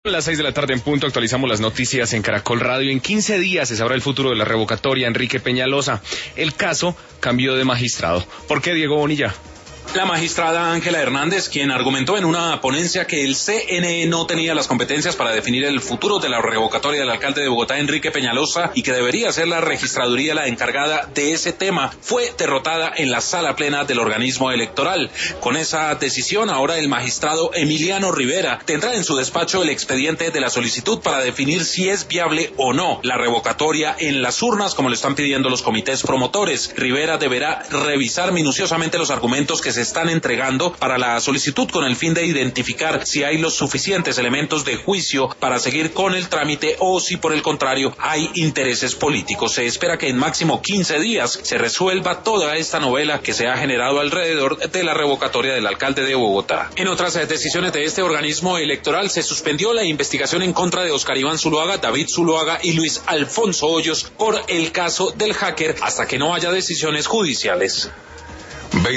A las 6 de la tarde en punto actualizamos las noticias en Caracol Radio. En 15 días se sabrá el futuro de la revocatoria Enrique Peñalosa. El caso cambió de magistrado. ¿Por qué, Diego Bonilla? La magistrada Ángela Hernández, quien argumentó en una ponencia que el CNE no tenía las competencias para definir el futuro de la revocatoria del alcalde de Bogotá, Enrique Peñalosa, y que debería ser la registraduría la encargada de ese tema, fue derrotada en la sala plena del organismo electoral. Con esa decisión, ahora el magistrado Emiliano Rivera tendrá en su despacho el expediente de la solicitud para definir si es viable o no la revocatoria en las urnas, como le están pidiendo los comités promotores. Rivera deberá revisar minuciosamente los argumentos que se están entregando para la solicitud con el fin de identificar si hay los suficientes elementos de juicio para seguir con el trámite o si por el contrario hay intereses políticos. Se espera que en máximo 15 días se resuelva toda esta novela que se ha generado alrededor de la revocatoria del alcalde de Bogotá. En otras decisiones de este organismo electoral se suspendió la investigación en contra de Oscar Iván Zuluaga, David Zuluaga y Luis Alfonso Hoyos por el caso del hacker hasta que no haya decisiones judiciales.